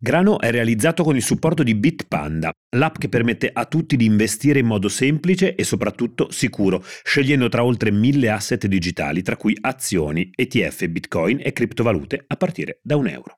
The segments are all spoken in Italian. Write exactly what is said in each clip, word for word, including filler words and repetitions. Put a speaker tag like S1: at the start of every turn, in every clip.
S1: Grano è realizzato con il supporto di Bitpanda, l'app che permette a tutti di investire in modo semplice e soprattutto sicuro, scegliendo tra oltre mille asset digitali, tra cui azioni, E T F, Bitcoin e criptovalute a partire da un euro.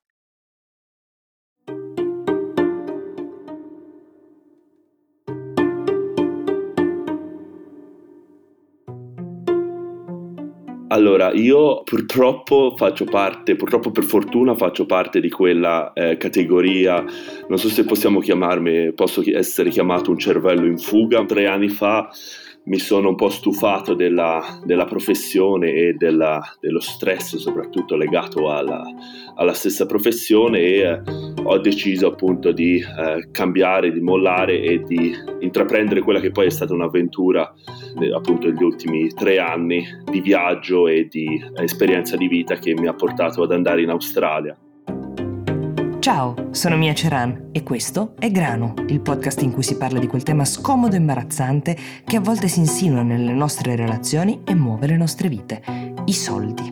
S2: Allora, io purtroppo faccio parte, purtroppo per fortuna faccio parte di quella eh, categoria, non so se possiamo chiamarmi, posso chi- essere chiamato un cervello in fuga. Tre anni fa mi sono un po' stufato della, della professione e della- dello stress soprattutto legato alla, alla stessa professione e eh, ho deciso appunto di eh, cambiare, di mollare e di intraprendere quella che poi è stata un'avventura eh, appunto negli ultimi tre anni di viaggio e di esperienza di vita che mi ha portato ad andare in Australia.
S3: Ciao, sono Mia Ceran e questo è Grano, il podcast in cui si parla di quel tema scomodo e imbarazzante che a volte si insinua nelle nostre relazioni e muove le nostre vite: i soldi.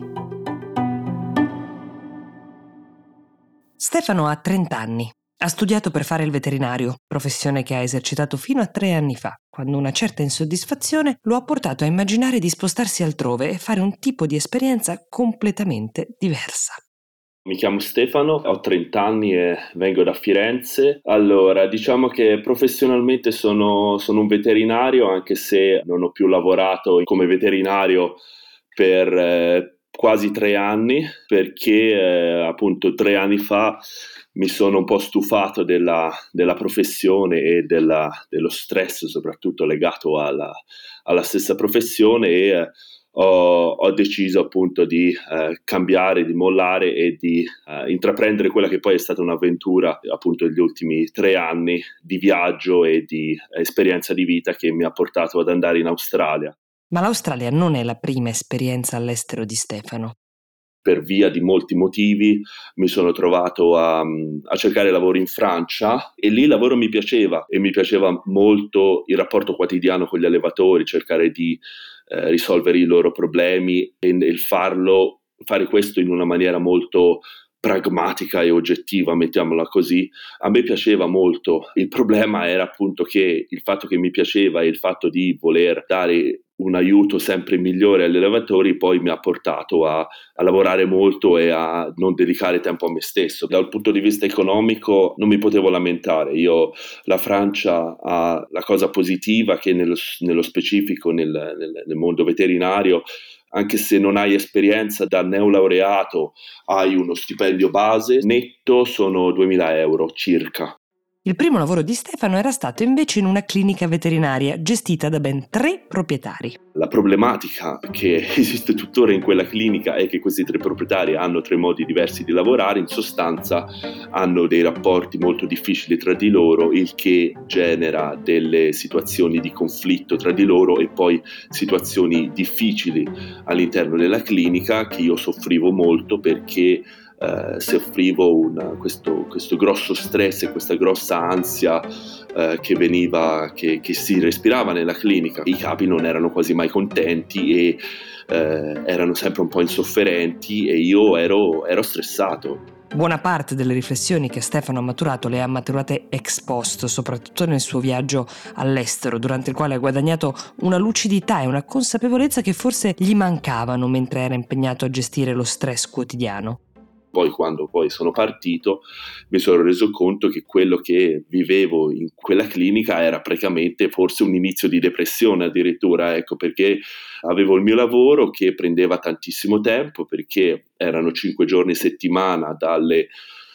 S3: Stefano ha trenta anni. Ha studiato per fare il veterinario, professione che ha esercitato fino a tre anni fa, quando una certa insoddisfazione lo ha portato a immaginare di spostarsi altrove e fare un tipo di esperienza completamente diversa.
S2: Mi chiamo Stefano, ho trenta anni e vengo da Firenze. Allora, diciamo che professionalmente sono, sono un veterinario, anche se non ho più lavorato come veterinario per eh, quasi tre anni, perché eh, appunto tre anni fa mi sono un po' stufato della, della professione e della, dello stress soprattutto legato alla, alla stessa professione e eh, Ho, ho deciso appunto di eh, cambiare, di mollare e di eh, intraprendere quella che poi è stata un'avventura appunto negli ultimi tre anni di viaggio e di esperienza di vita che mi ha portato ad andare in Australia.
S3: Ma l'Australia non è la prima esperienza all'estero di Stefano.
S2: Per via di molti motivi mi sono trovato a, a cercare lavoro in Francia e lì il lavoro mi piaceva e mi piaceva molto il rapporto quotidiano con gli allevatori, cercare di eh, risolvere i loro problemi e il farlo, fare questo in una maniera molto pragmatica e oggettiva, mettiamola così. A me piaceva molto. Il problema era appunto che il fatto che mi piaceva e il fatto di voler dare un aiuto sempre migliore agli allevatori poi mi ha portato a, a lavorare molto e a non dedicare tempo a me stesso. Dal punto di vista economico non mi potevo lamentare. Io, la Francia ha la cosa positiva che nello, nello specifico nel, nel, nel mondo veterinario, anche se non hai esperienza da neolaureato, hai uno stipendio base netto, sono duemila euro circa.
S3: Il primo lavoro di Stefano era stato invece in una clinica veterinaria gestita da ben tre proprietari.
S2: La problematica che esiste tuttora in quella clinica è che questi tre proprietari hanno tre modi diversi di lavorare, in sostanza hanno dei rapporti molto difficili tra di loro, il che genera delle situazioni di conflitto tra di loro e poi situazioni difficili all'interno della clinica che io soffrivo molto perché Uh, soffrivo una, questo, questo grosso stress e questa grossa ansia uh, che veniva, che, che si respirava nella clinica. I capi non erano quasi mai contenti e uh, erano sempre un po' insofferenti e io ero, ero stressato.
S3: Buona parte delle riflessioni che Stefano ha maturato le ha maturate ex post, soprattutto nel suo viaggio all'estero, durante il quale ha guadagnato una lucidità e una consapevolezza che forse gli mancavano mentre era impegnato a gestire lo stress quotidiano.
S2: Poi quando poi sono partito mi sono reso conto che quello che vivevo in quella clinica era praticamente forse un inizio di depressione addirittura, ecco, perché avevo il mio lavoro che prendeva tantissimo tempo perché erano cinque giorni a settimana dalle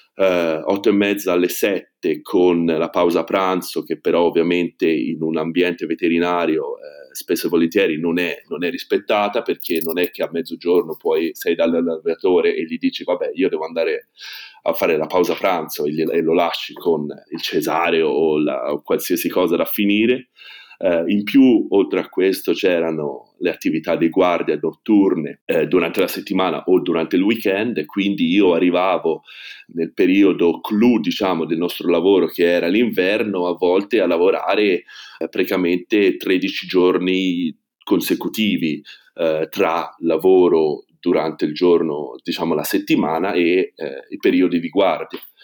S2: eh, otto e mezza alle sette con la pausa pranzo che però ovviamente in un ambiente veterinario eh, spesso e volentieri non è, non è rispettata perché non è che a mezzogiorno poi sei dall'allenatore e gli dici vabbè io devo andare a fare la pausa pranzo e, gli, e lo lasci con il cesareo o, la, o qualsiasi cosa da finire. Uh, in più, oltre a questo, c'erano le attività di guardia notturne eh, durante la settimana o durante il weekend, e quindi io arrivavo nel periodo clou, diciamo, del nostro lavoro, che era l'inverno, a volte a lavorare eh, praticamente tredici giorni consecutivi eh, tra lavoro durante il giorno, diciamo la settimana, e eh, i periodi di guardia.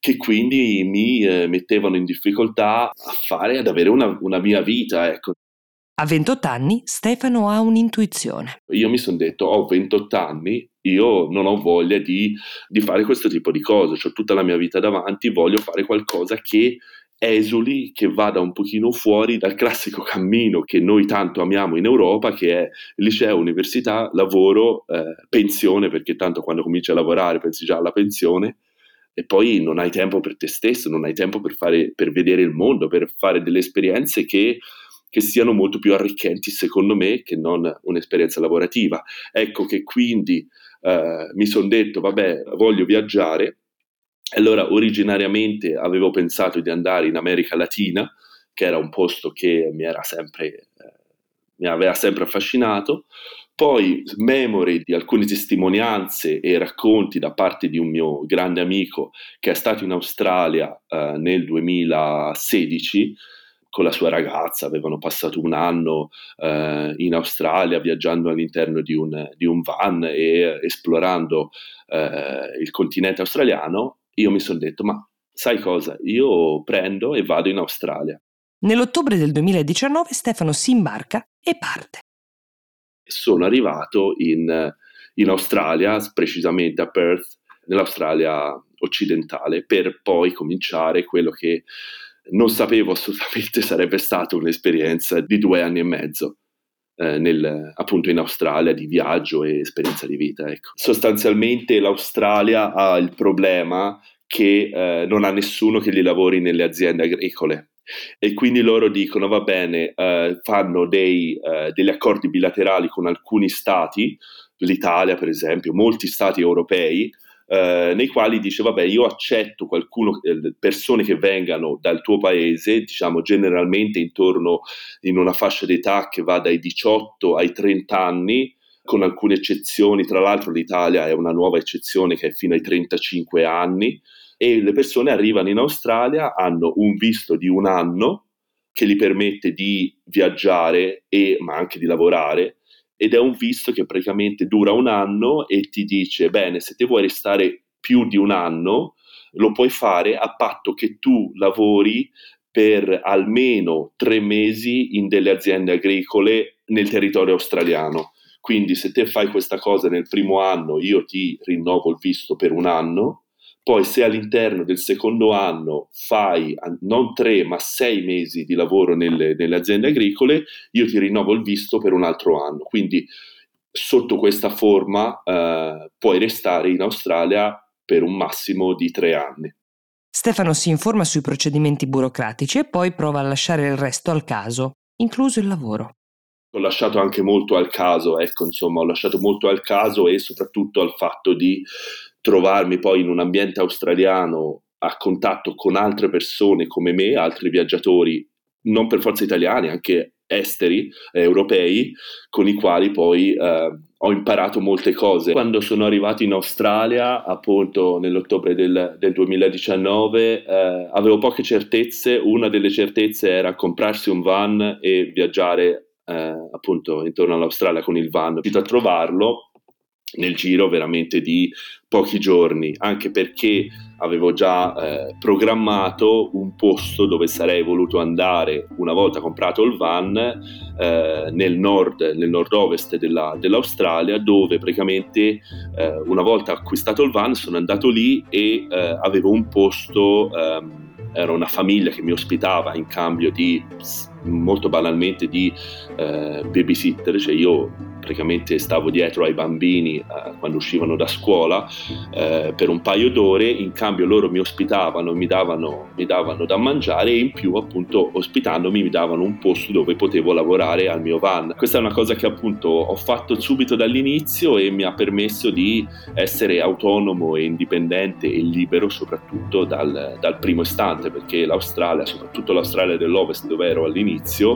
S2: che quindi mi eh, mettevano in difficoltà a fare, ad avere una, una mia vita, ecco.
S3: A ventotto anni Stefano ha un'intuizione.
S2: Io mi sono detto, ho ventotto anni, io non ho voglia di, di fare questo tipo di cose, ho tutta la mia vita davanti, voglio fare qualcosa che esuli, che vada un pochino fuori dal classico cammino che noi tanto amiamo in Europa, che è liceo, università, lavoro, eh, pensione, perché tanto quando cominci a lavorare pensi già alla pensione, e poi non hai tempo per te stesso, non hai tempo per fare, per vedere il mondo, per fare delle esperienze che che siano molto più arricchenti, secondo me, che non un'esperienza lavorativa. Ecco che quindi eh, mi sono detto, vabbè, voglio viaggiare. Allora, originariamente avevo pensato di andare in America Latina, che era un posto che mi era sempre, eh, mi aveva sempre affascinato. Poi, memore di alcune testimonianze e racconti da parte di un mio grande amico che è stato in Australia eh, nel duemilasedici, con la sua ragazza, avevano passato un anno eh, in Australia viaggiando all'interno di un, di un van e esplorando eh, il continente australiano. Io mi sono detto, ma sai cosa? Io prendo e vado in Australia.
S3: Nell'ottobre del duemiladiciannove Stefano si imbarca e parte.
S2: Sono arrivato in, in Australia, precisamente a Perth, nell'Australia occidentale, per poi cominciare quello che non sapevo assolutamente sarebbe stata un'esperienza di due anni e mezzo eh, nel, appunto in Australia, di viaggio e esperienza di vita. Ecco. Sostanzialmente l'Australia ha il problema che eh, non ha nessuno che gli lavori nelle aziende agricole e quindi loro dicono va bene, eh, fanno dei, eh, degli accordi bilaterali con alcuni stati, l'Italia per esempio, molti stati europei, Uh, nei quali dice vabbè io accetto qualcuno, eh, persone che vengano dal tuo paese, diciamo generalmente intorno in una fascia d'età che va dai diciotto ai trenta anni, con alcune eccezioni, tra l'altro l'Italia è una nuova eccezione che è fino ai trentacinque anni, e le persone arrivano in Australia, hanno un visto di un anno che gli permette di viaggiare e ma anche di lavorare, ed è un visto che praticamente dura un anno e ti dice, bene, se te vuoi restare più di un anno, lo puoi fare a patto che tu lavori per almeno tre mesi in delle aziende agricole nel territorio australiano. Quindi se te fai questa cosa nel primo anno, io ti rinnovo il visto per un anno. Poi se all'interno del secondo anno fai non tre ma sei mesi di lavoro nelle, nelle aziende agricole, io ti rinnovo il visto per un altro anno. Quindi sotto questa forma eh, puoi restare in Australia per un massimo di tre anni.
S3: Stefano si informa sui procedimenti burocratici e poi prova a lasciare il resto al caso, incluso il lavoro.
S2: Ho lasciato anche molto al caso, ecco, insomma, ho lasciato molto al caso e soprattutto al fatto di trovarmi poi in un ambiente australiano a contatto con altre persone come me, altri viaggiatori, non per forza italiani, anche esteri, eh, europei, con i quali poi eh, ho imparato molte cose. Quando sono arrivato in Australia, appunto nell'ottobre del, del duemiladiciannove, eh, avevo poche certezze. Una delle certezze era comprarsi un van e viaggiare eh, appunto intorno all'Australia con il van, riuscito a trovarlo nel giro veramente di pochi giorni, anche perché avevo già eh, programmato un posto dove sarei voluto andare una volta comprato il van eh, nel nord, nel nord-ovest della, dell'Australia, dove praticamente eh, una volta acquistato il van sono andato lì e eh, avevo un posto, ehm, era una famiglia che mi ospitava in cambio di, molto banalmente, di eh, babysitter, cioè io praticamente stavo dietro ai bambini eh, quando uscivano da scuola eh, per un paio d'ore, in cambio loro mi ospitavano, mi davano, mi davano da mangiare e in più appunto ospitandomi mi davano un posto dove potevo lavorare al mio van. Questa è una cosa che appunto ho fatto subito dall'inizio e mi ha permesso di essere autonomo e indipendente e libero soprattutto dal, dal primo istante, perché l'Australia, soprattutto l'Australia dell'Ovest dove ero all'inizio,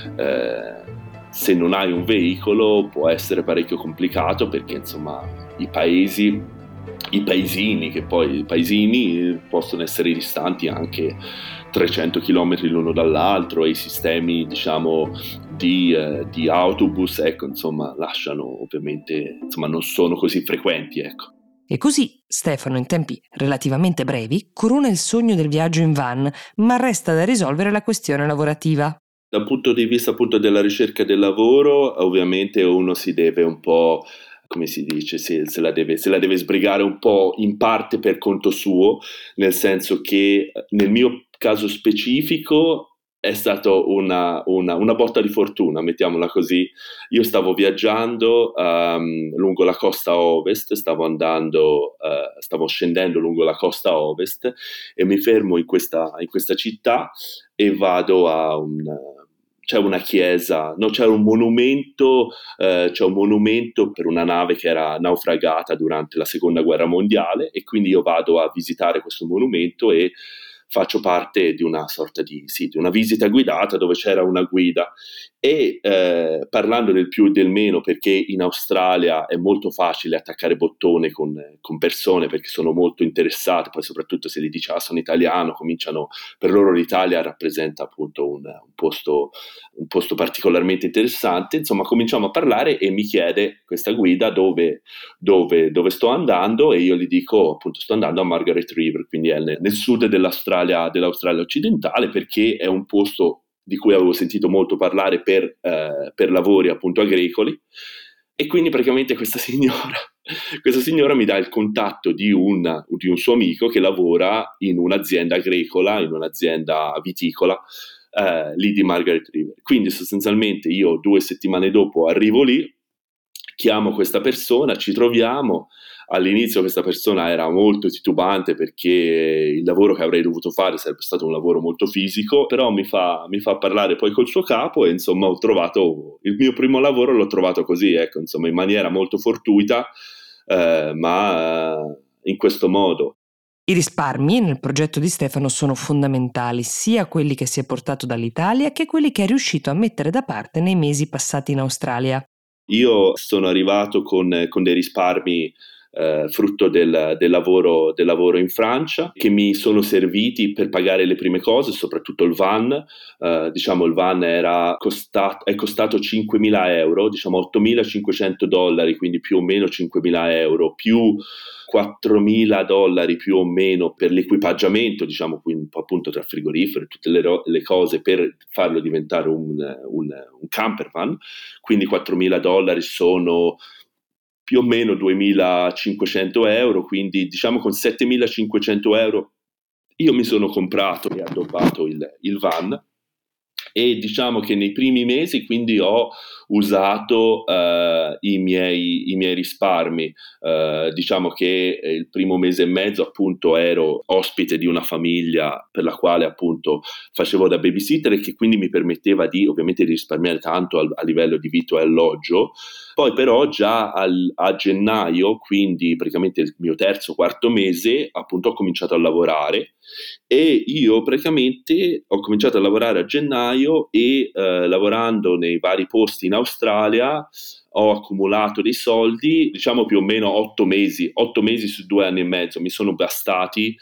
S2: eh, se non hai un veicolo può essere parecchio complicato, perché insomma i paesi, i paesini, che poi i paesini possono essere distanti anche trecento chilometri l'uno dall'altro, e i sistemi diciamo di, eh, di autobus ecco insomma lasciano ovviamente, insomma non sono così frequenti, ecco.
S3: E così Stefano, in tempi relativamente brevi, corona il sogno del viaggio in van, ma resta da risolvere la questione lavorativa.
S2: Dal punto di vista appunto della ricerca del lavoro, ovviamente uno si deve un po', come si dice, se, se, la deve, se la deve sbrigare un po' in parte per conto suo, nel senso che nel mio caso specifico è stata una, una, una botta di fortuna, mettiamola così. Io stavo viaggiando um, lungo la costa ovest, stavo andando, uh, stavo scendendo lungo la costa ovest e mi fermo in questa, in questa città e vado a un... c'è una chiesa, no, c'è un monumento, eh, c'è un monumento per una nave che era naufragata durante la seconda guerra mondiale e quindi io vado a visitare questo monumento e faccio parte di una sorta di, sì, di una visita guidata dove c'era una guida e eh, parlando del più e del meno, perché in Australia è molto facile attaccare bottone con, con persone perché sono molto interessate, poi soprattutto se gli dici ah sono italiano, cominciano, per loro l'Italia rappresenta appunto un, un, posto, un posto particolarmente interessante, insomma cominciamo a parlare e mi chiede questa guida dove, dove, dove sto andando e io gli dico appunto sto andando a Margaret River, quindi è nel, nel sud dell'Australia dell'Australia occidentale, perché è un posto di cui avevo sentito molto parlare per, eh, per lavori appunto agricoli e quindi praticamente questa signora, questa signora mi dà il contatto di un, di un suo amico che lavora in un'azienda agricola, in un'azienda viticola eh, lì di Margaret River. Quindi sostanzialmente io due settimane dopo arrivo lì, chiamo questa persona, ci troviamo. All'inizio questa persona era molto titubante perché il lavoro che avrei dovuto fare sarebbe stato un lavoro molto fisico, però mi fa, mi fa parlare poi col suo capo e insomma ho trovato, il mio primo lavoro l'ho trovato così, ecco, insomma in maniera molto fortuita, eh, ma in questo modo.
S3: I risparmi nel progetto di Stefano sono fondamentali, sia quelli che si è portato dall'Italia che quelli che è riuscito a mettere da parte nei mesi passati in Australia.
S2: Io sono arrivato con, con dei risparmi eh, frutto del, del, lavoro, del lavoro in Francia, che mi sono serviti per pagare le prime cose, soprattutto il van. Eh, diciamo il van era costato, è costato cinquemila euro, diciamo ottomilacinquecento dollari, quindi più o meno cinquemila euro, più quattromila dollari più o meno per l'equipaggiamento, diciamo qui un po' appunto tra frigorifero e tutte le, ro- le cose per farlo diventare un, un, un camper van, quindi quattromila dollari sono più o meno duemilacinquecento euro, quindi diciamo con settemilacinquecento euro io mi sono comprato e addobbato il, il van e diciamo che nei primi mesi quindi ho usato uh, i, miei, i miei risparmi, uh, diciamo che il primo mese e mezzo appunto ero ospite di una famiglia per la quale appunto facevo da babysitter e che quindi mi permetteva di ovviamente di risparmiare tanto al, a livello di vitto e alloggio. Poi però già al, a gennaio, quindi praticamente il mio terzo quarto mese, appunto ho cominciato a lavorare e io praticamente ho cominciato a lavorare a gennaio e eh, lavorando nei vari posti in Australia ho accumulato dei soldi, diciamo più o meno otto mesi, otto mesi su due anni e mezzo mi sono bastati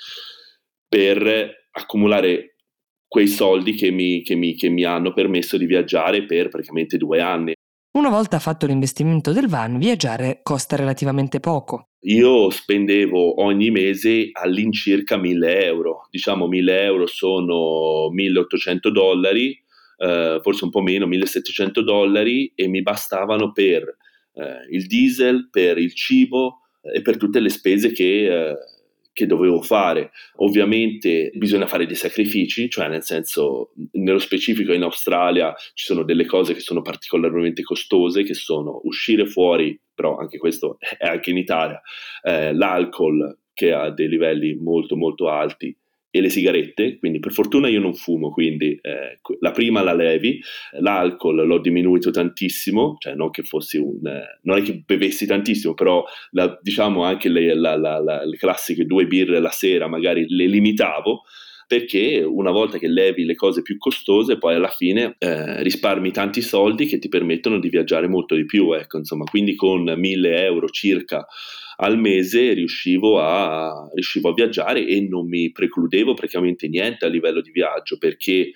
S2: per accumulare quei soldi che mi, che mi, che mi hanno permesso di viaggiare per praticamente due anni.
S3: Una volta fatto l'investimento del van, viaggiare costa relativamente poco.
S2: Io spendevo ogni mese all'incirca mille euro, diciamo mille euro sono milleottocento dollari, eh, forse un po' meno, millesettecento dollari e mi bastavano per eh, il diesel, per il cibo e per tutte le spese che... Eh, che dovevo fare. Ovviamente bisogna fare dei sacrifici, cioè nel senso, nello specifico in Australia ci sono delle cose che sono particolarmente costose, che sono uscire fuori, però anche questo è anche in Italia, eh, l'alcol che ha dei livelli molto molto alti e le sigarette, quindi per fortuna io non fumo, quindi eh, la prima la levi, l'alcol l'ho diminuito tantissimo, cioè non che fossi un, eh, non è che bevessi tantissimo, però la, diciamo anche le, la, la, la, le classiche due birre la sera magari le limitavo, perché una volta che levi le cose più costose poi alla fine eh, risparmi tanti soldi che ti permettono di viaggiare molto di più, ecco, insomma, quindi con mille euro circa al mese riuscivo a, riuscivo a viaggiare e non mi precludevo praticamente niente a livello di viaggio, perché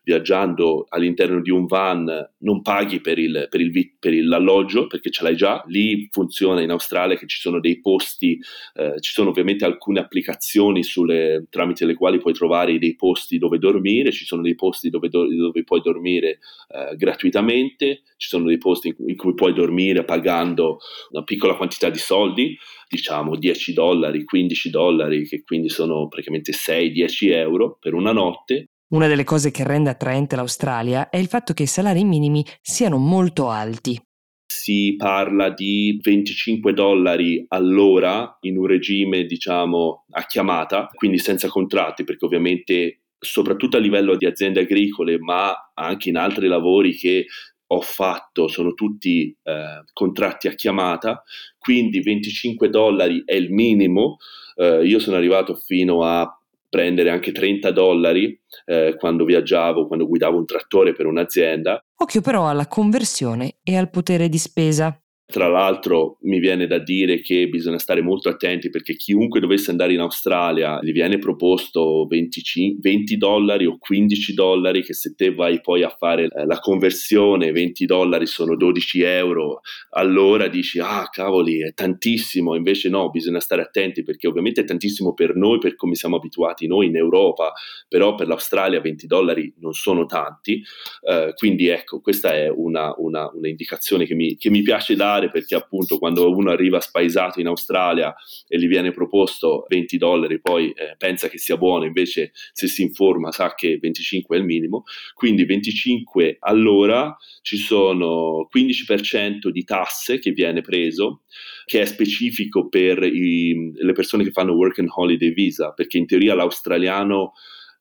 S2: viaggiando all'interno di un van non paghi per, il, per, il, per l'alloggio perché ce l'hai già. Lì funziona in Australia che ci sono dei posti, eh, ci sono ovviamente alcune applicazioni sulle, tramite le quali puoi trovare dei posti dove dormire, ci sono dei posti dove, do, dove puoi dormire eh, gratuitamente, ci sono dei posti in cui, in cui puoi dormire pagando una piccola quantità di soldi, diciamo dieci dollari, quindici dollari, che quindi sono praticamente sei dieci euro per una notte.
S3: Una delle cose che rende attraente l'Australia è il fatto che i salari minimi siano molto alti.
S2: Si parla di venticinque dollari all'ora in un regime, diciamo, a chiamata, quindi senza contratti, perché ovviamente soprattutto a livello di aziende agricole, ma anche in altri lavori che ho fatto, sono tutti eh, contratti a chiamata, quindi venticinque dollari è il minimo. Eh, io sono arrivato fino a prendere anche trenta dollari eh, quando viaggiavo, quando guidavo un trattore per un'azienda.
S3: Occhio però alla conversione e al potere di spesa.
S2: Tra l'altro mi viene da dire che bisogna stare molto attenti perché chiunque dovesse andare in Australia gli viene proposto venticinque, venti dollari o quindici dollari, che se te vai poi a fare la conversione venti dollari sono dodici euro, allora dici ah cavoli è tantissimo, invece no, bisogna stare attenti perché ovviamente è tantissimo per noi, per come siamo abituati noi in Europa, però per l'Australia venti dollari non sono tanti, uh, quindi ecco questa è una, una, una indicazione che mi, che mi piace dare, perché appunto quando uno arriva spaesato in Australia e gli viene proposto venti dollari poi eh, pensa che sia buono, invece se si informa sa che venticinque è il minimo, quindi venticinque all'ora, ci sono quindici per cento di tasse che viene preso, che è specifico per i, le persone che fanno work and holiday visa, perché in teoria l'australiano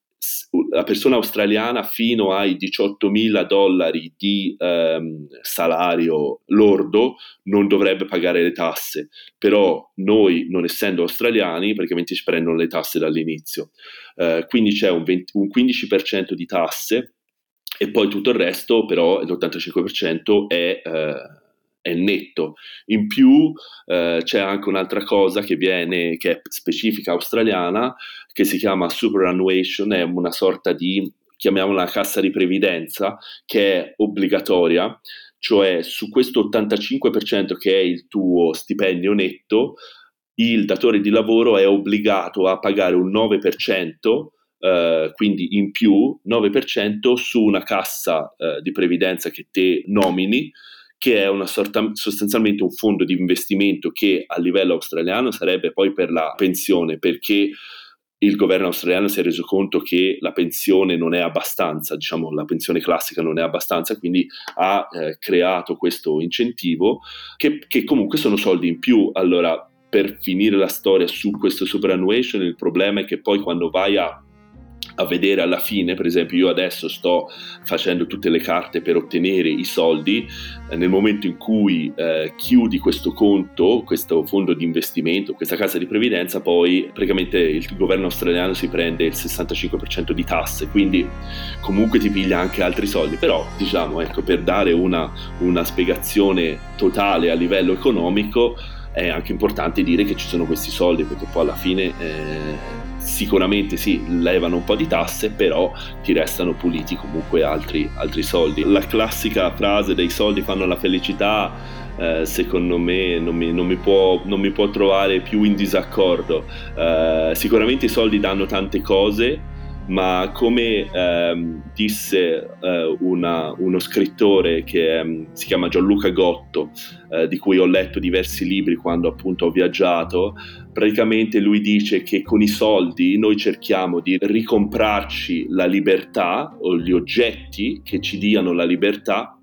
S2: la persona australiana fino ai diciottomila dollari di ehm, salario lordo non dovrebbe pagare le tasse, però noi non essendo australiani praticamente ci prendono le tasse dall'inizio, eh, quindi c'è un, venti, un quindici per cento di tasse e poi tutto il resto però l'ottantacinque per cento è eh, è netto. In più eh, c'è anche un'altra cosa che viene, che è specifica australiana, che si chiama superannuation, è una sorta di, chiamiamola cassa di previdenza, che è obbligatoria, cioè su questo ottantacinque per cento che è il tuo stipendio netto, il datore di lavoro è obbligato a pagare un nove per cento, Uh, quindi in più nove per cento su una cassa uh, di previdenza che te nomini, che è una sorta, sostanzialmente un fondo di investimento che a livello australiano sarebbe poi per la pensione, perché il governo australiano si è reso conto che la pensione non è abbastanza, diciamo la pensione classica non è abbastanza, quindi ha eh, creato questo incentivo che, che comunque sono soldi in più. Allora, per finire la storia su questo superannuation, il problema è che poi quando vai a a vedere alla fine, per esempio io adesso sto facendo tutte le carte per ottenere i soldi, eh, nel momento in cui eh, chiudi questo conto, questo fondo di investimento, questa casa di previdenza, poi praticamente il governo australiano si prende il sessantacinque per cento di tasse, quindi comunque ti piglia anche altri soldi, però diciamo ecco, per dare una, una spiegazione totale a livello economico è anche importante dire che ci sono questi soldi, perché poi alla fine eh, sicuramente sì, levano un po' di tasse, però ti restano puliti comunque altri, altri soldi. La classica frase dei soldi fanno la felicità, eh, secondo me non mi, non mi può, non mi può trovare più in disaccordo. Eh, sicuramente i soldi danno tante cose, ma come ehm, disse eh, una, uno scrittore che ehm, si chiama Gianluca Gotto, eh, di cui ho letto diversi libri quando appunto ho viaggiato, praticamente lui dice che con i soldi noi cerchiamo di ricomprarci la libertà o gli oggetti che ci diano la libertà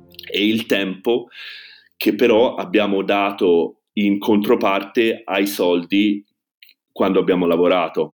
S2: e il tempo che però abbiamo dato in controparte ai soldi quando abbiamo lavorato.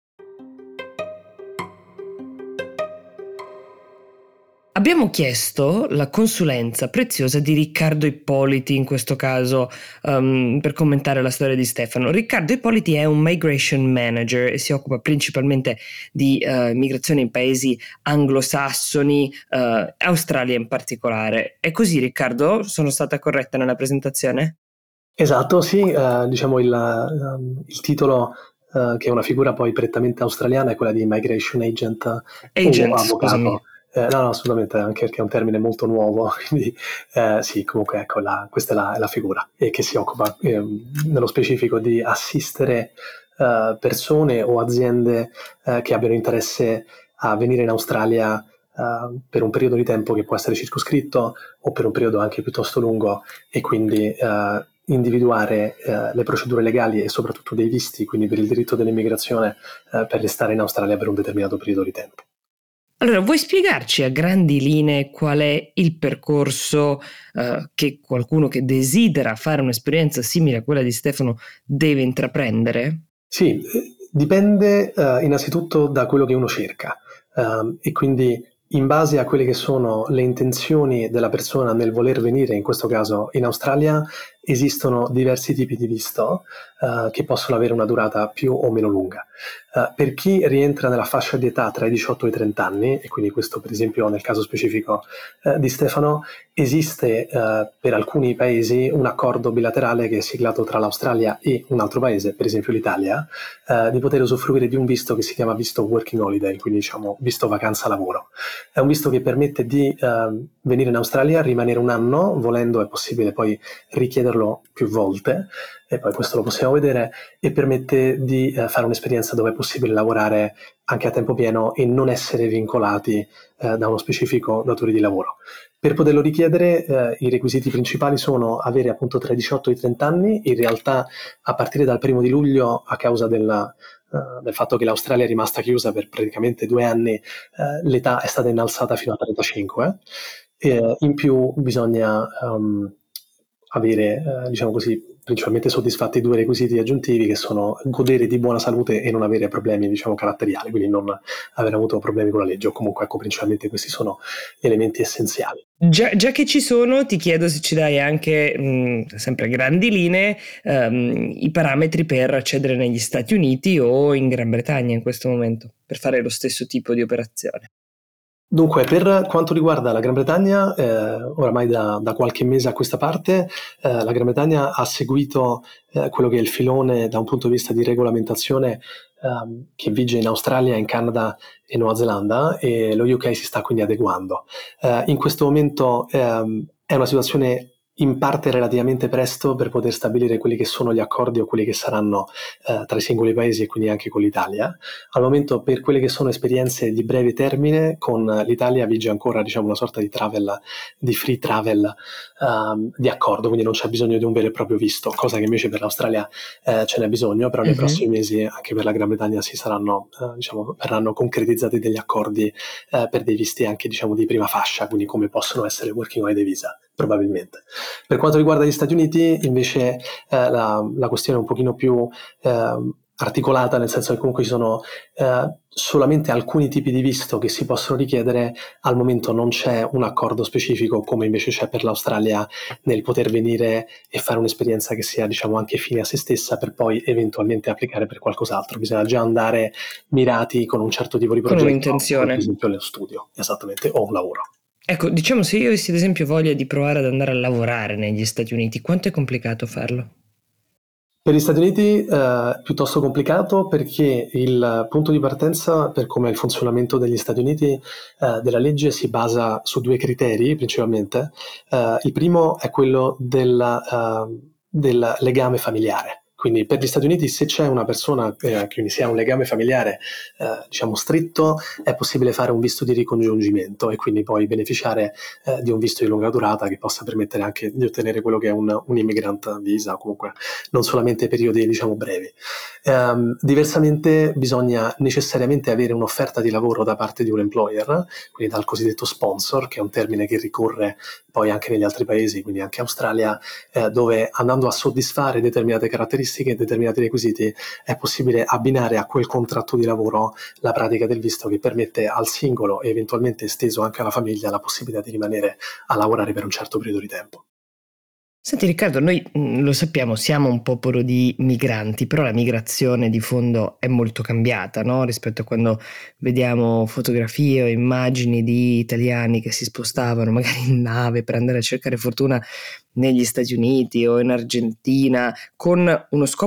S3: Abbiamo chiesto la consulenza preziosa di Riccardo Ippoliti, in questo caso um, per commentare la storia di Stefano. Riccardo Ippoliti è un migration manager e si occupa principalmente di uh, migrazione in paesi anglosassoni, uh, Australia in particolare. È così, Riccardo? Sono stata corretta nella presentazione?
S4: Esatto, sì, uh, diciamo il, um, il titolo Uh, che è una figura poi prettamente australiana, è quella di Migration Agent,
S3: Agent,
S4: o avvocato,
S3: scusami.
S4: Eh, no, no, assolutamente, anche perché è un termine molto nuovo, quindi eh, sì, comunque ecco, la, questa è la, è la figura e che si occupa eh, nello specifico di assistere eh, persone o aziende eh, che abbiano interesse a venire in Australia eh, per un periodo di tempo che può essere circoscritto o per un periodo anche piuttosto lungo, e quindi eh, individuare eh, le procedure legali e soprattutto dei visti, quindi per il diritto dell'immigrazione eh, per restare in Australia per un determinato periodo di tempo.
S3: Allora, vuoi spiegarci a grandi linee qual è il percorso eh, che qualcuno che desidera fare un'esperienza simile a quella di Stefano deve intraprendere?
S4: Sì, dipende uh, innanzitutto da quello che uno cerca uh, e quindi in base a quelle che sono le intenzioni della persona nel voler venire, in questo caso in Australia, esistono diversi tipi di visto uh, che possono avere una durata più o meno lunga. Uh, per chi rientra nella fascia di età tra i diciotto e i trenta anni, e quindi questo per esempio nel caso specifico uh, di Stefano, esiste uh, per alcuni paesi un accordo bilaterale che è siglato tra l'Australia e un altro paese, per esempio l'Italia, uh, di poter usufruire di un visto che si chiama visto working holiday, quindi diciamo visto vacanza lavoro. È un visto che permette di uh, venire in Australia, rimanere un anno, volendo è possibile poi richiederlo più volte, e poi questo lo possiamo vedere, e permette di eh, fare un'esperienza dove è possibile lavorare anche a tempo pieno e non essere vincolati eh, da uno specifico datore di lavoro. Per poterlo richiedere eh, i requisiti principali sono avere appunto tra i diciotto e i trenta anni, in realtà a partire dal primo di luglio a causa della, uh, del fatto che l'Australia è rimasta chiusa per praticamente due anni, uh, l'età è stata innalzata fino a trentacinque, e in più bisogna um, avere, eh, diciamo così, principalmente soddisfatti due requisiti aggiuntivi, che sono godere di buona salute e non avere problemi, diciamo, caratteriali, quindi non aver avuto problemi con la legge, o comunque, ecco, principalmente questi sono gli elementi essenziali.
S3: Già, già che ci sono, ti chiedo se ci dai anche, mh, sempre a grandi linee, um, i parametri per accedere negli Stati Uniti o in Gran Bretagna in questo momento, per fare lo stesso tipo di operazione.
S4: Dunque, per quanto riguarda la Gran Bretagna, eh, oramai da, da qualche mese a questa parte, eh, la Gran Bretagna ha seguito eh, quello che è il filone da un punto di vista di regolamentazione ehm, che vige in Australia, in Canada e Nuova Zelanda, e lo U K si sta quindi adeguando. Eh, in questo momento ehm, è una situazione in parte relativamente presto per poter stabilire quelli che sono gli accordi o quelli che saranno eh, tra i singoli paesi e quindi anche con l'Italia. Al momento, per quelle che sono esperienze di breve termine, con l'Italia vige ancora, diciamo, una sorta di travel, di free travel um, di accordo, quindi non c'è bisogno di un vero e proprio visto, cosa che invece per l'Australia eh, ce n'è bisogno, però nei uh-huh. prossimi mesi anche per la Gran Bretagna si saranno, eh, diciamo, verranno concretizzati degli accordi eh, per dei visti anche, diciamo, di prima fascia, quindi come possono essere working holiday visa, probabilmente. Per quanto riguarda gli Stati Uniti, invece, eh, la, la questione è un pochino più eh, articolata, nel senso che comunque ci sono eh, solamente alcuni tipi di visto che si possono richiedere. Al momento non c'è un accordo specifico, come invece c'è per l'Australia, nel poter venire e fare un'esperienza che sia, diciamo, anche fine a se stessa, per poi eventualmente applicare per qualcos'altro. Bisogna già andare mirati con un certo tipo di progetto,
S3: con un'intenzione,
S4: per esempio nello studio, esattamente, o un lavoro.
S3: Ecco, diciamo, se io avessi ad esempio voglia di provare ad andare a lavorare negli Stati Uniti, quanto è complicato farlo?
S4: Per gli Stati Uniti è eh, piuttosto complicato, perché il punto di partenza per come è il funzionamento degli Stati Uniti eh, della legge si basa su due criteri principalmente. Eh, il primo è quello del, uh, del legame familiare. Quindi per gli Stati Uniti, se c'è una persona, eh, quindi si ha un legame familiare eh, diciamo stretto, è possibile fare un visto di ricongiungimento e quindi poi beneficiare eh, di un visto di lunga durata che possa permettere anche di ottenere quello che è un, un immigrant visa, comunque non solamente periodi, diciamo, brevi. Um, diversamente bisogna necessariamente avere un'offerta di lavoro da parte di un employer, quindi dal cosiddetto sponsor, che è un termine che ricorre poi anche negli altri paesi, quindi anche Australia, eh, dove andando a soddisfare determinate caratteristiche e determinati requisiti è possibile abbinare a quel contratto di lavoro la pratica del visto, che permette al singolo e eventualmente esteso anche alla famiglia la possibilità di rimanere a lavorare per un certo periodo di tempo.
S3: Senti Riccardo, noi mh, lo sappiamo, siamo un popolo di migranti, però la migrazione di fondo è molto cambiata, no? Rispetto a quando vediamo fotografie o immagini di italiani che si spostavano magari in nave per andare a cercare fortuna negli Stati Uniti o in Argentina con uno scopo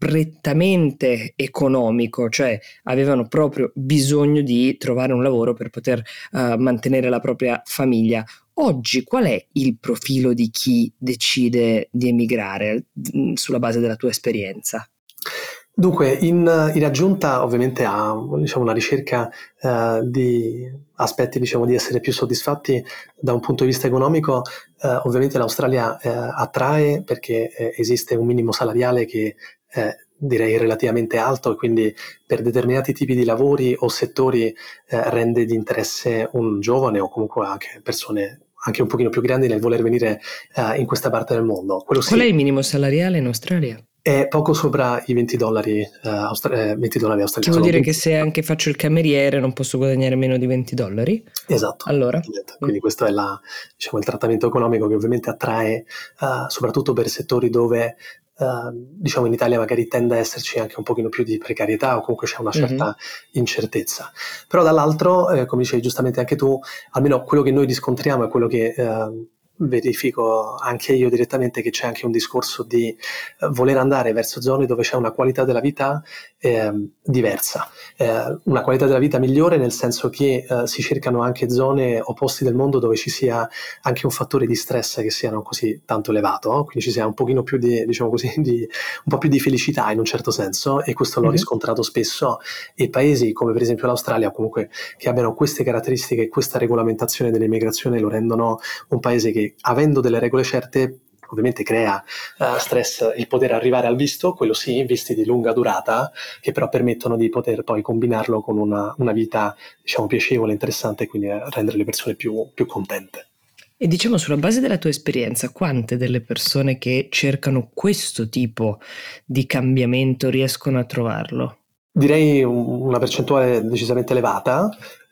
S3: prettamente economico, cioè avevano proprio bisogno di trovare un lavoro per poter uh, mantenere la propria famiglia. Oggi qual è il profilo di chi decide di emigrare mh, sulla base della tua esperienza?
S4: Dunque, in, in aggiunta ovviamente a diciamo, una ricerca eh, di aspetti diciamo, di essere più soddisfatti da un punto di vista economico, eh, ovviamente l'Australia eh, attrae perché eh, esiste un minimo salariale che eh, direi relativamente alto e quindi per determinati tipi di lavori o settori eh, rende di interesse un giovane o comunque anche persone anche un pochino più grandi nel voler venire eh, in questa parte del mondo. Quello
S3: Qual
S4: sì,
S3: è il minimo salariale in Australia?
S4: è poco sopra i venti dollari, eh, austra- eh, venti dollari
S3: Che
S4: australiani.
S3: vuol
S4: Sono
S3: dire che
S4: venti
S3: se anche faccio il cameriere non posso guadagnare meno di venti dollari?
S4: Esatto,
S3: Allora?
S4: quindi questo è la, diciamo, il trattamento economico che ovviamente attrae eh, soprattutto per settori dove eh, diciamo in Italia magari tende a esserci anche un pochino più di precarietà o comunque c'è una certa
S3: Mhm.
S4: incertezza. Però dall'altro, eh, come dicevi giustamente anche tu, almeno quello che noi riscontriamo è quello che eh, verifico anche io direttamente, che c'è anche un discorso di eh, voler andare verso zone dove c'è una qualità della vita eh, diversa, eh, una qualità della vita migliore, nel senso che eh, si cercano anche zone o posti del mondo dove ci sia anche un fattore di stress che sia non così tanto elevato, no? Quindi ci sia un pochino più di, diciamo così, di, un po' più di felicità in un certo senso, e questo l'ho
S3: Mhm.
S4: riscontrato spesso, e paesi come per esempio l'Australia, o comunque che abbiano queste caratteristiche e questa regolamentazione dell'immigrazione, lo rendono un paese che, avendo delle regole certe, ovviamente crea uh, stress il poter arrivare al visto, quello sì, visti di lunga durata, che però permettono di poter poi combinarlo con una, una vita, diciamo, piacevole, interessante, e quindi eh, rendere le persone più, più contente.
S3: E diciamo, sulla base della tua esperienza, quante delle persone che cercano questo tipo di cambiamento riescono a trovarlo?
S4: Direi un- una percentuale decisamente elevata.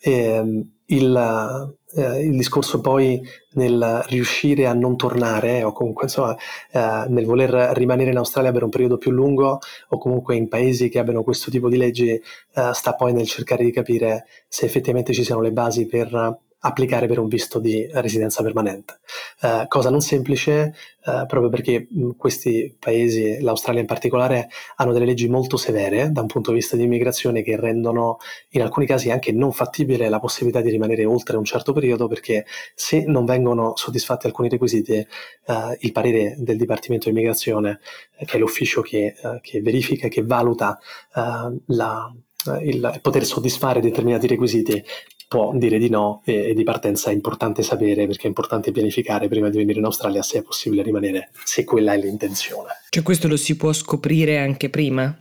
S4: Ehm, il, eh, il discorso poi nel riuscire a non tornare, o comunque insomma eh, nel voler rimanere in Australia per un periodo più lungo, o comunque in paesi che abbiano questo tipo di leggi, eh, sta poi nel cercare di capire se effettivamente ci siano le basi per applicare per un visto di residenza permanente. Eh, cosa non semplice, eh, proprio perché mh, questi paesi, l'Australia in particolare, hanno delle leggi molto severe da un punto di vista di immigrazione, che rendono in alcuni casi anche non fattibile la possibilità di rimanere oltre un certo periodo, perché se non vengono soddisfatti alcuni requisiti, eh, il parere del Dipartimento di Immigrazione, eh, che è l'ufficio che, eh, che verifica e che valuta eh, la, eh, il poter soddisfare determinati requisiti, può dire di no, e, e di partenza è importante sapere, perché è importante pianificare prima di venire in Australia se è possibile rimanere, se quella è l'intenzione.
S3: Cioè questo lo si può scoprire anche prima?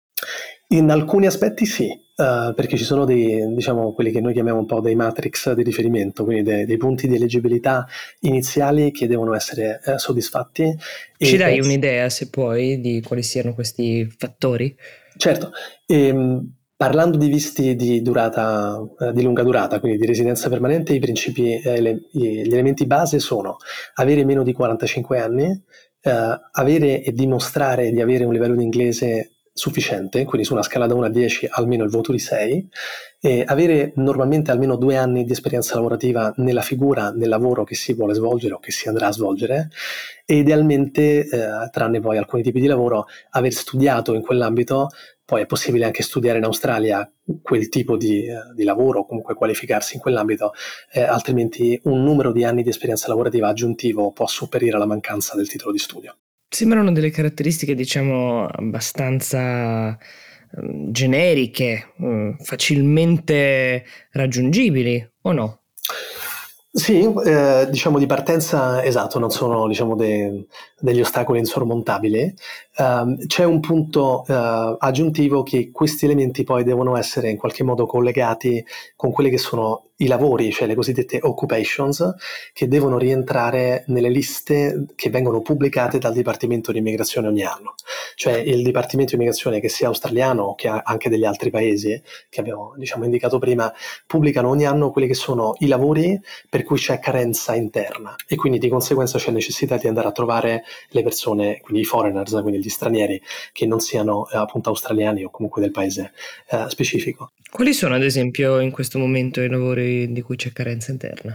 S4: In alcuni aspetti sì, uh, perché ci sono dei, diciamo, quelli che noi chiamiamo un po' dei matrix di riferimento, quindi dei, dei punti di eleggibilità iniziali che devono essere uh, soddisfatti.
S3: Ci
S4: E,
S3: dai
S4: eh,
S3: un'idea, se puoi, di quali siano questi fattori?
S4: Certo, ehm, parlando di visti di durata, eh, di lunga durata, quindi di residenza permanente, i principi, eh, le- i- gli elementi base sono avere meno di quarantacinque anni, eh, avere e dimostrare di avere un livello di inglese sufficiente, quindi su una scala da uno a dieci almeno il voto di sei, e avere normalmente almeno due anni di esperienza lavorativa nella figura, nel lavoro che si vuole svolgere o che si andrà a svolgere, e idealmente, eh, tranne poi alcuni tipi di lavoro, aver studiato in quell'ambito. Poi è possibile anche studiare in Australia quel tipo di, eh, di lavoro, o comunque qualificarsi in quell'ambito, eh, altrimenti un numero di anni di esperienza lavorativa aggiuntivo può sopperire alla mancanza del titolo di studio.
S3: Sembrano delle caratteristiche, diciamo, abbastanza ehm, generiche, mm, facilmente raggiungibili, o no?
S4: Sì, eh, diciamo di partenza, esatto, non sono, diciamo, de- degli ostacoli insormontabili. Um, c'è un punto uh, aggiuntivo, che questi elementi poi devono essere in qualche modo collegati con quelli che sono i lavori, cioè le cosiddette occupations, che devono rientrare nelle liste che vengono pubblicate dal Dipartimento di Immigrazione ogni anno. Cioè il Dipartimento di Immigrazione, che sia australiano o che ha anche degli altri paesi che abbiamo, diciamo, indicato prima, pubblicano ogni anno quelli che sono i lavori per cui c'è carenza interna, e quindi di conseguenza c'è necessità di andare a trovare le persone, quindi i foreigners, quindi gli stranieri che non siano eh, appunto australiani o comunque del paese eh, specifico.
S3: Quali sono, ad esempio, in questo momento i lavori di cui c'è carenza interna?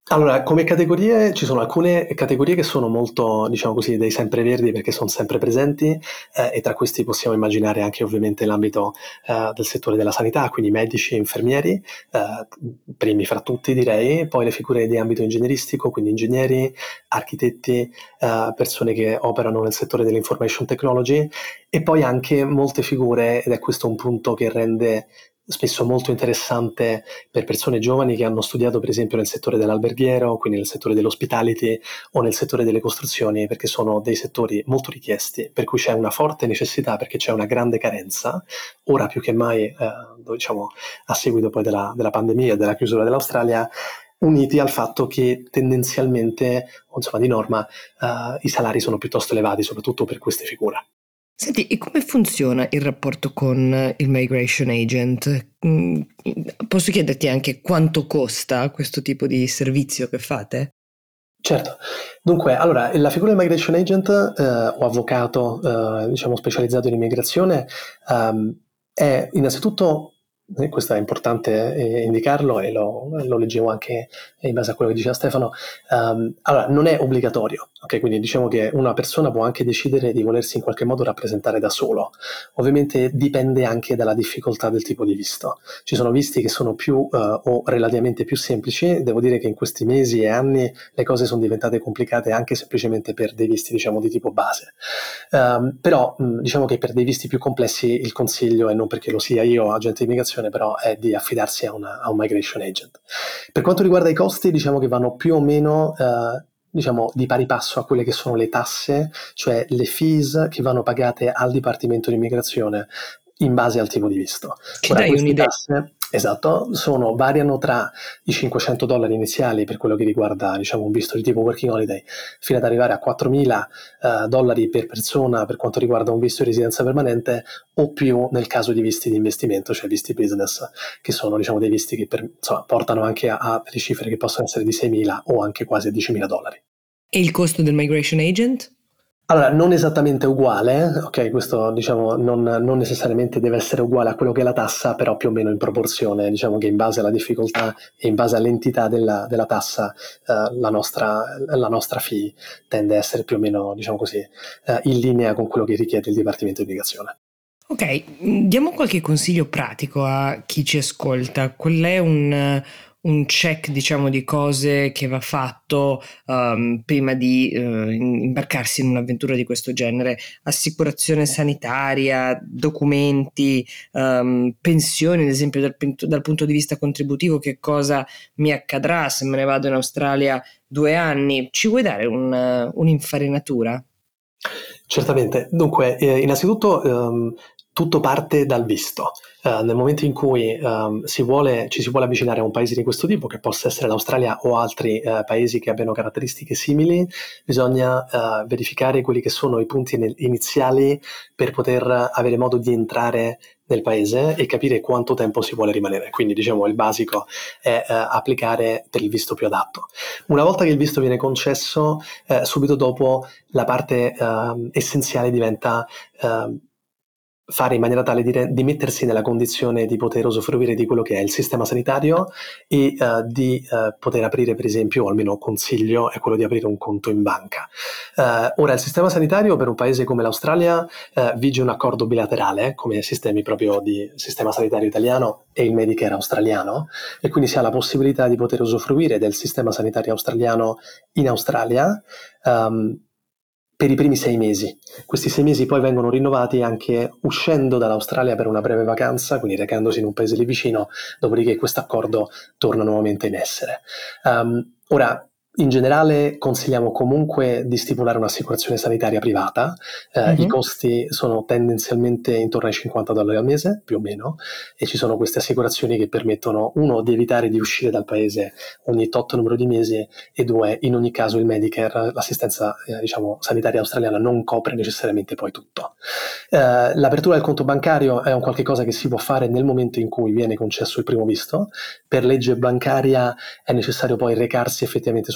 S4: Allora, come categorie ci sono alcune categorie che sono molto, diciamo così, dei sempreverdi perché sono sempre presenti, eh, e tra questi possiamo immaginare anche ovviamente l'ambito eh, del settore della sanità, quindi medici e infermieri, eh, primi fra tutti direi, poi le figure di ambito ingegneristico, quindi ingegneri, architetti, eh, persone che operano nel settore dell'information technology, e poi anche molte figure, ed è questo un punto che rende spesso molto interessante per persone giovani che hanno studiato per esempio nel settore dell'alberghiero, quindi nel settore dell'hospitality o nel settore delle costruzioni, perché sono dei settori molto richiesti, per cui c'è una forte necessità, perché c'è una grande carenza, ora più che mai, eh, diciamo a seguito poi della, della pandemia e della chiusura dell'Australia, uniti al fatto che tendenzialmente, o insomma di norma, eh, i salari sono piuttosto elevati, soprattutto per queste figure.
S3: Senti, e come funziona il rapporto con il migration agent? Mm, Posso chiederti anche quanto costa questo tipo di servizio che fate?
S4: Certo, dunque, allora, la figura del migration agent eh, o avvocato, eh, diciamo, specializzato in immigrazione, ehm, è innanzitutto, e questo è importante eh, indicarlo e lo, lo leggevo anche in base a quello che diceva Stefano, ehm, allora, non è obbligatorio, ok? Quindi diciamo che una persona può anche decidere di volersi in qualche modo rappresentare da solo. Ovviamente dipende anche dalla difficoltà del tipo di visto. Ci sono visti che sono più eh, o relativamente più semplici. Devo dire che in questi mesi e anni le cose sono diventate complicate anche semplicemente per dei visti, diciamo, di tipo base. Um, però mh, diciamo che per dei visti più complessi il consiglio, e non perché lo sia io agente di immigrazione, però è di affidarsi a, una, a un migration agent. Per quanto riguarda i costi, diciamo che vanno più o meno uh, diciamo di pari passo a quelle che sono le tasse, cioè le fees che vanno pagate al Dipartimento di Immigrazione in base al tipo di visto.
S3: Che
S4: Ora,
S3: dai
S4: queste
S3: un'idea.
S4: tasse, esatto, sono, variano tra i cinquecento dollari iniziali per quello che riguarda, diciamo, un visto di tipo working holiday, fino ad arrivare a quattromila uh, dollari per persona per quanto riguarda un visto di residenza permanente, o più nel caso di visti di investimento, cioè visti business, che sono, diciamo, dei visti che per, insomma, portano anche a, a delle cifre che possono essere di seimila o anche quasi diecimila dollari.
S3: E il costo del migration agent?
S4: Allora, non esattamente uguale, ok, questo diciamo non, non necessariamente deve essere uguale a quello che è la tassa, però più o meno in proporzione, diciamo che in base alla difficoltà e in base all'entità della, della tassa, eh, la, nostra, la nostra fee tende a essere più o meno, diciamo così, eh, in linea con quello che richiede il Dipartimento di Immigrazione.
S3: Ok, diamo qualche consiglio pratico a chi ci ascolta. Qual è un, un check, diciamo, di cose che va fatto um, prima di uh, imbarcarsi in un'avventura di questo genere? Assicurazione sanitaria, documenti, um, pensioni, ad esempio dal, dal punto di vista contributivo, che cosa mi accadrà se me ne vado in Australia due anni? Ci vuoi dare un, un'infarinatura?
S4: Certamente, dunque eh, innanzitutto um, tutto parte dal visto. Uh, nel momento in cui um, si vuole, ci si vuole avvicinare a un paese di questo tipo, che possa essere l'Australia o altri uh, paesi che abbiano caratteristiche simili, bisogna uh, verificare quelli che sono i punti iniziali per poter avere modo di entrare nel paese e capire quanto tempo si vuole rimanere. Quindi diciamo il basico è uh, applicare per il visto più adatto. Una volta che il visto viene concesso, uh, subito dopo la parte uh, essenziale diventa uh, fare in maniera tale di, re- di mettersi nella condizione di poter usufruire di quello che è il sistema sanitario e uh, di uh, poter aprire, per esempio, o almeno consiglio è quello di aprire un conto in banca. Uh, ora, il sistema sanitario per un paese come l'Australia uh, vige un accordo bilaterale come sistemi proprio di sistema sanitario italiano e il Medicare australiano, e quindi si ha la possibilità di poter usufruire del sistema sanitario australiano in Australia um, per i primi sei mesi. Questi sei mesi poi vengono rinnovati anche uscendo dall'Australia per una breve vacanza, quindi recandosi in un paese lì vicino, dopodiché questo accordo torna nuovamente in essere. Um, ora, in generale consigliamo comunque di stipulare un'assicurazione sanitaria privata, eh,
S3: Mm-hmm.
S4: I costi sono tendenzialmente intorno ai cinquanta dollari al mese, più o meno, e ci sono queste assicurazioni che permettono, uno, di evitare di uscire dal paese ogni tot numero di mesi, e due, in ogni caso il Medicare, l'assistenza eh, diciamo sanitaria australiana, non copre necessariamente poi tutto. Eh, l'apertura del conto bancario è un qualche cosa che si può fare nel momento in cui viene concesso il primo visto. Per legge bancaria è necessario poi recarsi effettivamente sul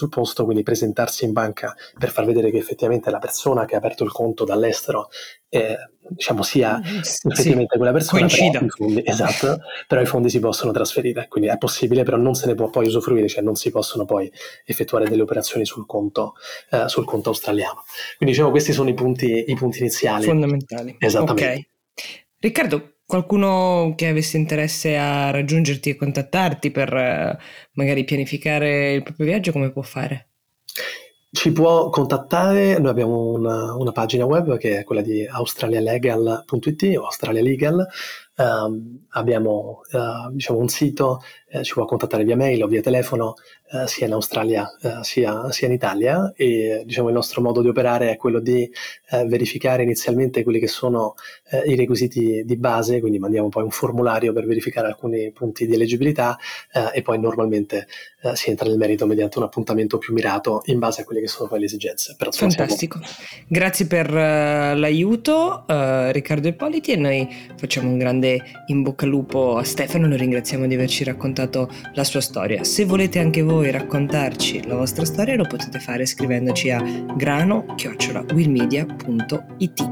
S4: presupposto, quindi presentarsi in banca per far vedere che effettivamente la persona che ha aperto il conto dall'estero eh, diciamo sia effettivamente
S3: sì,
S4: quella persona,
S3: coincida.
S4: però i fondi, esatto, però i fondi si possono trasferire, quindi è possibile, però non se ne può poi usufruire, cioè non si possono poi effettuare delle operazioni sul conto, eh, sul conto australiano. Quindi diciamo questi sono i punti, i punti iniziali.
S3: Fondamentali.
S4: Esattamente.
S3: Ok. Riccardo, qualcuno che avesse interesse a raggiungerti e contattarti per eh, magari pianificare il proprio viaggio, come può fare?
S4: Ci può contattare, noi abbiamo una, una pagina web che è quella di australialegal punto it o Australia Legal, um, abbiamo uh, diciamo un sito, eh, ci può contattare via mail o via telefono, eh, sia in Australia eh, sia, sia in Italia, e diciamo il nostro modo di operare è quello di eh, verificare inizialmente quelli che sono eh, i requisiti di base, quindi mandiamo poi un formulario per verificare alcuni punti di eleggibilità eh, e poi normalmente eh, si entra nel merito mediante un appuntamento più mirato in base a quelle che sono poi le esigenze. Però, insomma,
S3: Fantastico,
S4: siamo...
S3: grazie per uh, l'aiuto uh, Riccardo Ippoliti, e noi facciamo un grande in bocca al lupo a Stefano, lo ringraziamo di averci raccontato la sua storia. Se volete anche voi raccontarci la vostra storia, lo potete fare scrivendoci a grano chiocciola willmedia punto it.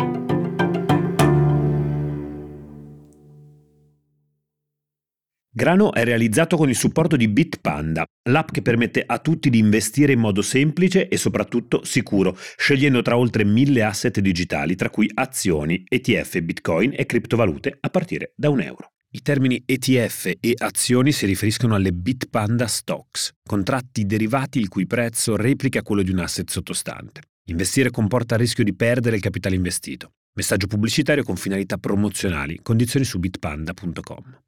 S1: Grano è realizzato con il supporto di Bitpanda, l'app che permette a tutti di investire in modo semplice e soprattutto sicuro, scegliendo tra oltre mille asset digitali, tra cui azioni, E T F, Bitcoin e criptovalute a partire da un euro. I termini E T F e azioni si riferiscono alle Bitpanda Stocks, contratti derivati il cui prezzo replica quello di un asset sottostante. Investire comporta il rischio di perdere il capitale investito. Messaggio pubblicitario con finalità promozionali, condizioni su bitpanda punto com.